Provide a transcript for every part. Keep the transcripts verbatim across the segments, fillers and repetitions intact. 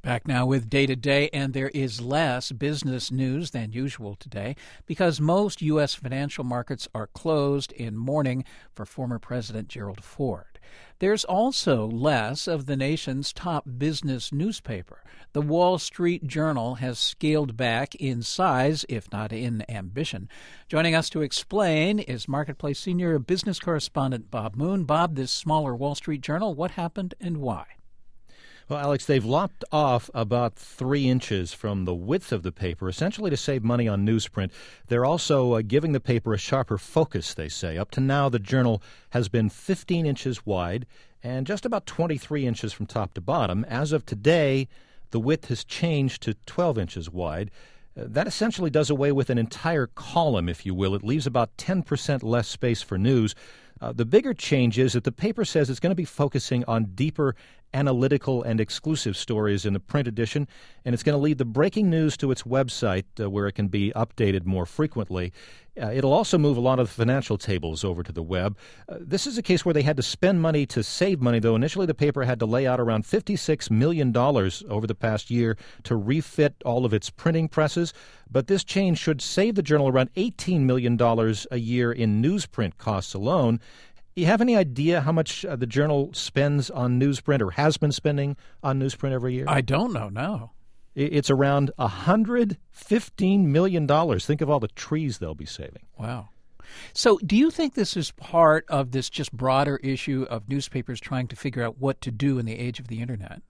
Back now with Day to Day, and there is less business news than usual today because most U S financial markets are closed in mourning for former President Gerald Ford. There's also less of the nation's top business newspaper. The Wall Street Journal has scaled back in size, if not in ambition. Joining us to explain is Marketplace senior business correspondent Bob Moon. Bob, this smaller Wall Street Journal, what happened and why? Well, Alex, they've lopped off about three inches from the width of the paper, essentially to save money on newsprint. They're also uh, giving the paper a sharper focus, they say. Up to now, the Journal has been fifteen inches wide and just about twenty-three inches from top to bottom. As of today, the width has changed to twelve inches wide. Uh, that essentially does away with an entire column, if you will. It leaves about ten percent less space for news. Uh, the bigger change is that the paper says it's going to be focusing on deeper analytical and exclusive stories in the print edition, and it's going to lead the breaking news to its website uh, where it can be updated more frequently. Uh, it'll also move a lot of the financial tables over to the web. Uh, this is a case where they had to spend money to save money, though. Initially, the paper had to lay out around fifty-six million dollars over the past year to refit all of its printing presses. But this change should save the Journal around eighteen million dollars a year in newsprint costs alone. Do you have any idea how much uh, the Journal spends on newsprint or has been spending on newsprint every year? I don't know, no. It's around one hundred fifteen million dollars. Think of all the trees they'll be saving. Wow. So do you think this is part of this just broader issue of newspapers trying to figure out what to do in the age of the Internet?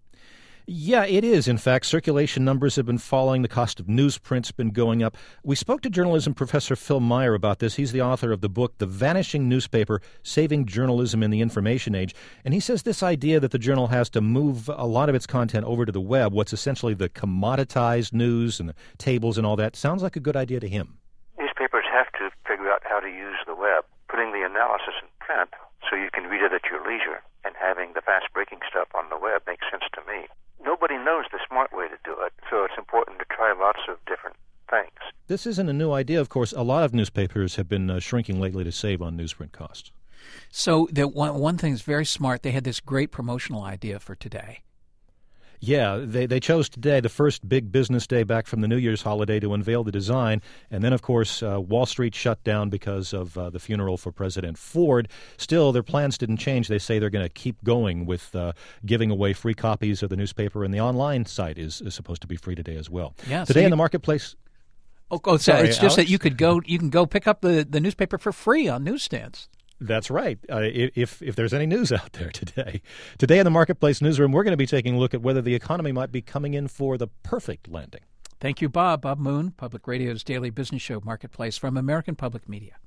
Yeah, it is. In fact, circulation numbers have been falling. The cost of newsprint's been going up. We spoke to journalism professor Phil Meyer about this. He's the author of the book, The Vanishing Newspaper, Saving Journalism in the Information Age. And he says this idea that the Journal has to move a lot of its content over to the web, what's essentially the commoditized news and the tables and all that, sounds like a good idea to him. Newspapers have to figure out how to use the web, putting the analysis in print so you can read it at your leisure, and having the fast-breaking stuff on the web makes sense to me. Nobody knows the smart way to do it, so it's important to try lots of different things. This isn't a new idea, of course. A lot of newspapers have been uh, shrinking lately to save on newsprint costs. So the one, one thing is very smart. They had this great promotional idea for today. Yeah, they, they chose today, the first big business day back from the New Year's holiday, to unveil the design. And then, of course, uh, Wall Street shut down because of uh, the funeral for President Ford. Still, their plans didn't change. They say they're going to keep going with uh, giving away free copies of the newspaper, and the online site is, is supposed to be free today as well. Yeah, today so you, in the marketplace. Oh, oh so sorry, it's just Alex? that you could go, you can go pick up the, the newspaper for free on newsstands. That's right. Uh, if if there's any news out there today. Today in the Marketplace newsroom, we're going to be taking a look at whether the economy might be coming in for the perfect landing. Thank you, Bob. Bob Moon, Public Radio's daily business show, Marketplace, from American Public Media.